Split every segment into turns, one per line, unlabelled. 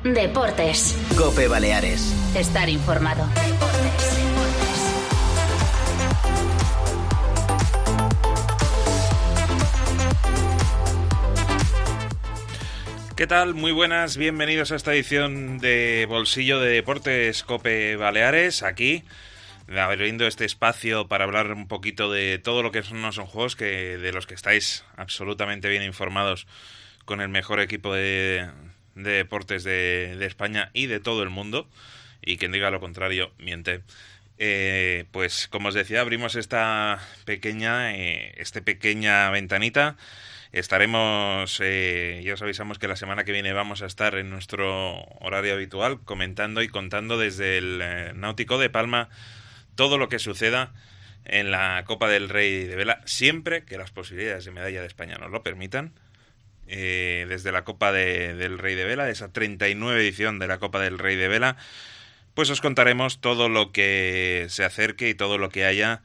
Deportes.
COPE Baleares.
Estar informado.
¿Qué tal? Muy buenas, bienvenidos a esta edición de Bolsillo de Deportes COPE Baleares, aquí abriendo este espacio para hablar un poquito de todo lo que no son juegos, de los que estáis absolutamente bien informados con el mejor equipo de deportes de España y de todo el mundo, y quien diga lo contrario miente. Pues como os decía, abrimos esta pequeña ventanita. Estaremos, ya os avisamos que la semana que viene vamos a estar en nuestro horario habitual comentando y contando desde el Náutico de Palma todo lo que suceda en la Copa del Rey de Vela, siempre que las posibilidades de medalla de España nos lo permitan. Desde la Copa del Rey de Vela, de esa 39 edición de la Copa del Rey de Vela, pues os contaremos todo lo que se acerque y todo lo que haya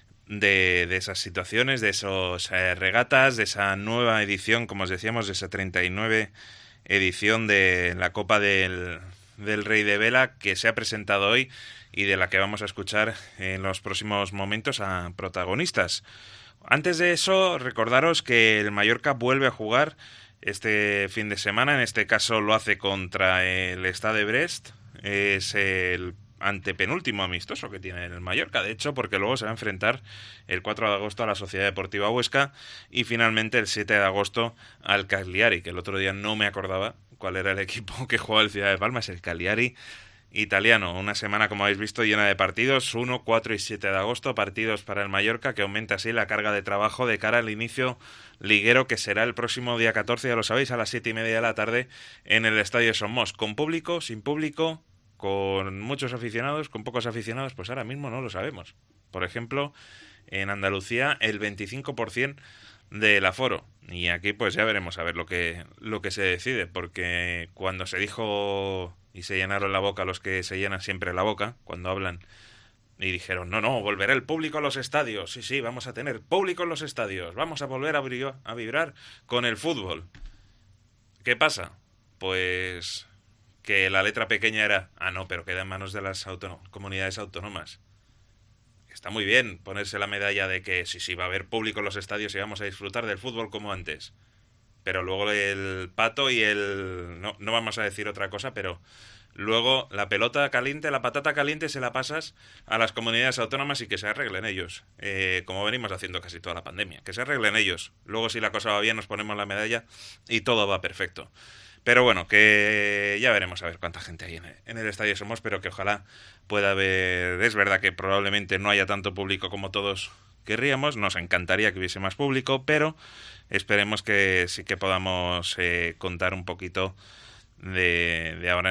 de esas situaciones, de esos regatas, de esa nueva edición, como os decíamos, de esa 39 edición de la Copa del Rey de Vela que se ha presentado hoy y de la que vamos a escuchar en los próximos momentos a protagonistas. Antes de eso, recordaros que el Mallorca vuelve a jugar este fin de semana, en este caso lo hace contra el Stade Brest, es el antepenúltimo amistoso que tiene el Mallorca, de hecho, porque luego se va a enfrentar el 4 de agosto a la Sociedad Deportiva Huesca y finalmente el 7 de agosto al Cagliari, que el otro día no me acordaba cuál era el equipo que jugaba el Ciudad de Palma, es el Cagliari italiano. Una semana, como habéis visto, llena de partidos, 1, 4 y 7 de agosto, partidos para el Mallorca, que aumenta así la carga de trabajo de cara al inicio liguero, que será el próximo día 14, ya lo sabéis, a las 7:30 de la tarde en el Estadio Somos, con público, sin público, con muchos aficionados, con pocos aficionados, pues ahora mismo no lo sabemos. Por ejemplo, en Andalucía el 25% del aforo, y aquí pues ya veremos a ver lo que se decide, porque cuando se dijo y se llenaron la boca los que se llenan siempre la boca cuando hablan y dijeron no, volverá el público a los estadios, sí, vamos a tener público en los estadios, vamos a volver a vibrar con el fútbol. ¿Qué pasa? Pues que la letra pequeña era, pero queda en manos de las comunidades autónomas. Está muy bien ponerse la medalla de que sí, va a haber público en los estadios y vamos a disfrutar del fútbol como antes. Pero luego el pato y no vamos a decir otra cosa, pero luego la pelota caliente, la patata caliente se la pasas a las comunidades autónomas y que se arreglen ellos. Como venimos haciendo casi toda la pandemia. Que se arreglen ellos. Luego si la cosa va bien nos ponemos la medalla y todo va perfecto. Pero bueno, que ya veremos a ver cuánta gente hay en el Estadio Somos, pero que ojalá pueda haber. Es verdad que probablemente no haya tanto público como todos querríamos, nos encantaría que hubiese más público, pero esperemos que sí que podamos contar un poquito de ahora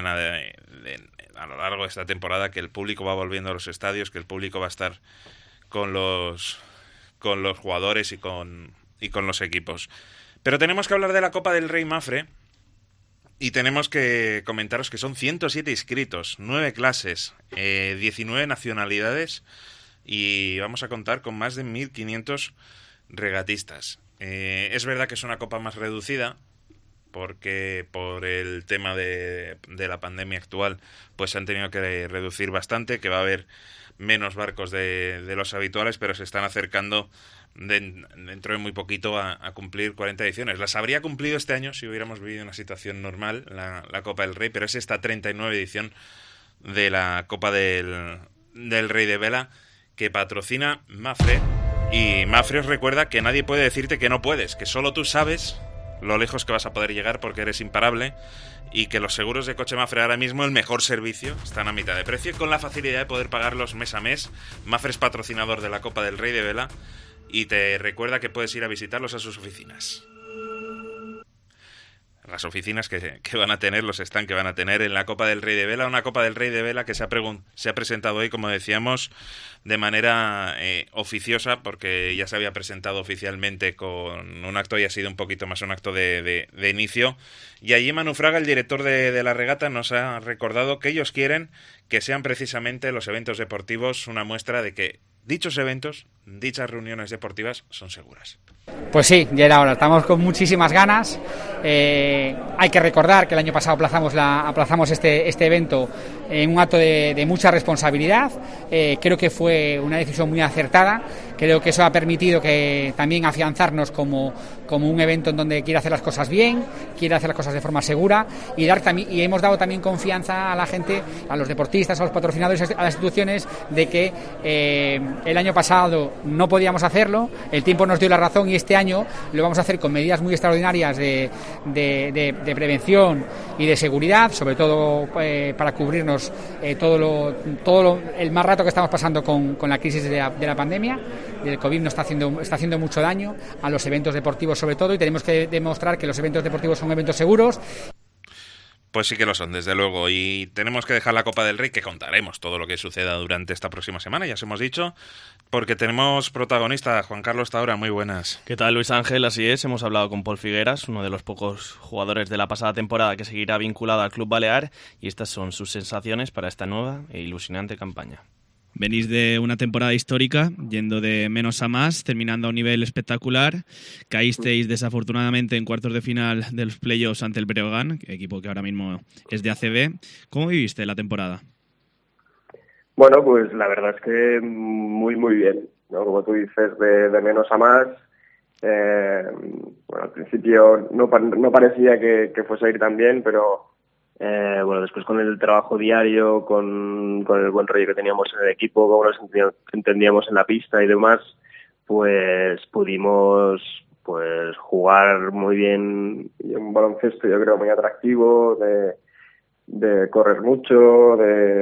a lo largo de esta temporada, que el público va volviendo a los estadios, que el público va a estar con los jugadores y con los equipos. Pero tenemos que hablar de la Copa del Rey Mafre. Y tenemos que comentaros que son 107 inscritos, 9 clases, 19 nacionalidades y vamos a contar con más de 1.500 regatistas. Es verdad que es una copa más reducida porque por el tema de la pandemia actual pues se han tenido que reducir bastante, que va a haber menos barcos de los habituales, pero se están acercando dentro de muy poquito a cumplir 40 ediciones. Las habría cumplido este año si hubiéramos vivido una situación normal, la Copa del Rey, pero es esta 39 edición de la Copa del Rey de Vela que patrocina Mafre, y Mafre os recuerda que nadie puede decirte que no puedes, que solo tú sabes lo lejos que vas a poder llegar porque eres imparable, y que los seguros de coche Mafre ahora mismo el mejor servicio, están a mitad de precio y con la facilidad de poder pagarlos mes a mes. Mafre es patrocinador de la Copa del Rey de Vela y te recuerda que puedes ir a visitarlos a sus oficinas. Las oficinas que van a tener, los stands que van a tener en la Copa del Rey de Vela, una Copa del Rey de Vela que se ha presentado hoy, como decíamos, de manera oficiosa, porque ya se había presentado oficialmente con un acto y ha sido un poquito más un acto de inicio. Y allí Manu Fraga, el director de la regata, nos ha recordado que ellos quieren que sean precisamente los eventos deportivos una muestra de que dichos eventos, dichas reuniones deportivas son seguras.
Pues sí, ya era hora. Estamos con muchísimas ganas. Hay que recordar que el año pasado aplazamos este evento en un acto de mucha responsabilidad. Creo que fue una decisión muy acertada. Creo que eso ha permitido que también afianzarnos como un evento en donde quiere hacer las cosas bien, quiere hacer las cosas de forma segura y hemos dado también confianza a la gente, a los deportistas, a los patrocinadores, a las instituciones, de que el año pasado no podíamos hacerlo, el tiempo nos dio la razón y este año lo vamos a hacer con medidas muy extraordinarias de prevención y de seguridad, sobre todo para cubrirnos el mal rato que estamos pasando con la crisis de la pandemia. El COVID nos está haciendo mucho daño a los eventos deportivos sobre todo, y tenemos que demostrar que los eventos deportivos son eventos seguros.
Pues sí que lo son, desde luego, y tenemos que dejar la Copa del Rey, que contaremos todo lo que suceda durante esta próxima semana, ya os hemos dicho, porque tenemos protagonista, Juan Carlos Taora, muy buenas.
¿Qué tal, Luis Ángel? Así es, hemos hablado con Pol Figueras, uno de los pocos jugadores de la pasada temporada que seguirá vinculado al Club Balear, y estas son sus sensaciones para esta nueva e ilusionante campaña.
Venís de una temporada histórica, yendo de menos a más, terminando a un nivel espectacular. Caísteis desafortunadamente en cuartos de final de los playoffs ante el Breogán, equipo que ahora mismo es de ACB. ¿Cómo viviste la temporada?
Bueno, pues la verdad es que muy, muy bien, ¿no? Como tú dices, de menos a más. Bueno, al principio no parecía que fuese a ir tan bien, pero bueno, después con el trabajo diario, con el buen rollo que teníamos en el equipo, cómo nos entendíamos en la pista y demás, pues pudimos jugar muy bien, y un baloncesto yo creo muy atractivo, de correr mucho,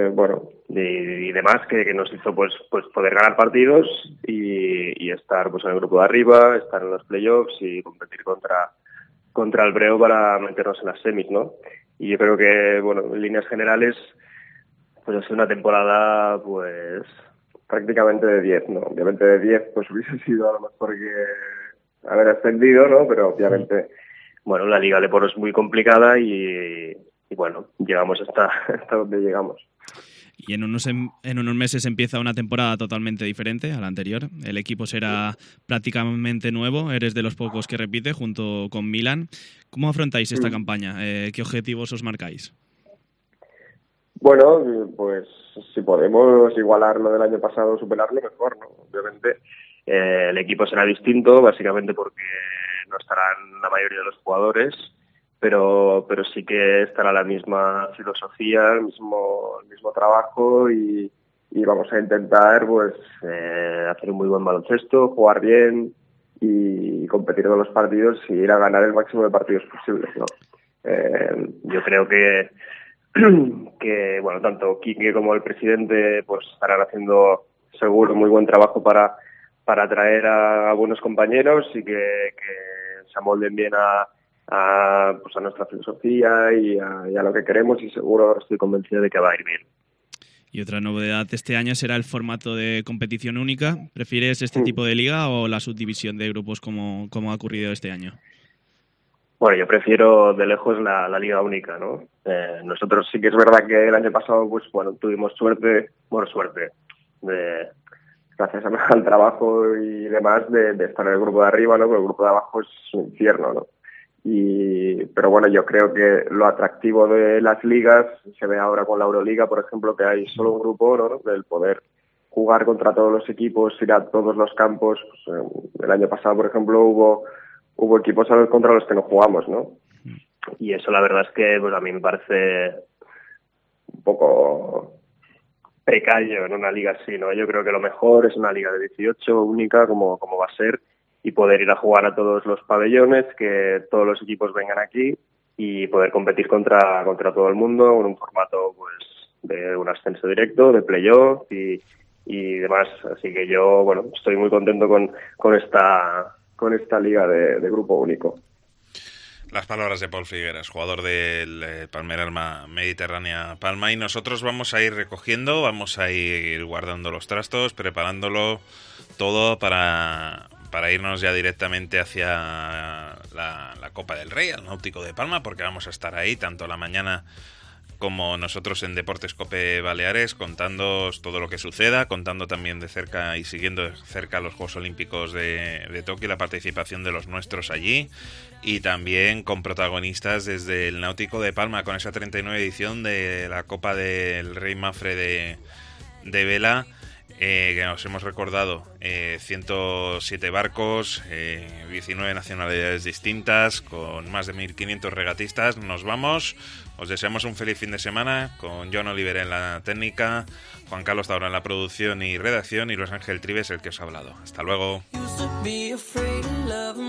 y demás, que nos hizo pues poder ganar partidos y estar pues en el grupo de arriba, estar en los playoffs y competir contra el Breo para meternos en las semis, ¿no? Y yo creo que, bueno, en líneas generales, pues ha sido una temporada, pues, prácticamente de 10, ¿no? Obviamente de 10, pues hubiese sido a lo mejor que haber ascendido, ¿no? Pero obviamente, bueno, la Liga Leporo es muy complicada y bueno, llegamos hasta donde llegamos.
Y en unos meses empieza una temporada totalmente diferente a la anterior. El equipo será prácticamente nuevo, eres de los pocos que repite junto con Milan. ¿Cómo afrontáis esta campaña? ¿Qué objetivos os marcáis?
Bueno, pues si podemos igualar lo del año pasado, superarlo, mejor, ¿no? Obviamente el equipo será distinto, básicamente porque no estarán la mayoría de los jugadores, pero sí que estará la misma filosofía, el mismo trabajo y vamos a intentar pues hacer un muy buen baloncesto, jugar bien y competir en los partidos y ir a ganar el máximo de partidos posibles, ¿no? Yo creo que bueno, tanto Quique como el presidente pues estarán haciendo seguro muy buen trabajo para atraer a buenos compañeros y que se amolden bien a nuestra filosofía y a lo que queremos, y seguro estoy convencido de que va a ir bien.
Y otra novedad este año será el formato de competición única. ¿Prefieres este tipo de liga o la subdivisión de grupos como ha ocurrido este año?
Bueno, yo prefiero de lejos la liga única, ¿no? Nosotros sí que es verdad que el año pasado pues bueno, tuvimos suerte, gracias al trabajo y demás de estar en el grupo de arriba, ¿no? Pero el grupo de abajo es un infierno, ¿no? Pero bueno, yo creo que lo atractivo de las ligas se ve ahora con la Euroliga, por ejemplo, que hay solo un grupo, ¿no? Del poder jugar contra todos los equipos, ir a todos los campos. Pues, el año pasado, por ejemplo, hubo equipos contra los que no jugamos, ¿no? Y eso la verdad es que pues a mí me parece un poco precario en una liga así, ¿no? Yo creo que lo mejor es una liga de 18 única, como va a ser, y poder ir a jugar a todos los pabellones, que todos los equipos vengan aquí y poder competir contra todo el mundo en un formato pues de un ascenso directo, de playoff y demás. Así que yo, bueno, estoy muy contento con esta liga de grupo único.
Las palabras de Pol Figueras, jugador del Palmeras Mediterránea Palma, y nosotros vamos a ir recogiendo, vamos a ir guardando los trastos, preparándolo todo para irnos ya directamente hacia la Copa del Rey, al Náutico de Palma, porque vamos a estar ahí tanto la mañana como nosotros en Deportes Cope Baleares, contándoos todo lo que suceda, contando también de cerca y siguiendo de cerca los Juegos Olímpicos de Tokio, la participación de los nuestros allí, y también con protagonistas desde el Náutico de Palma, con esa 39 edición de la Copa del Rey Mafre de vela, que nos hemos recordado, 107 barcos, 19 nacionalidades distintas, con más de 1.500 regatistas. Nos vamos, os deseamos un feliz fin de semana, con John Oliver en la técnica, Juan Carlos Taura en la producción y redacción, y Luis Ángel Trives el que os ha hablado. Hasta luego.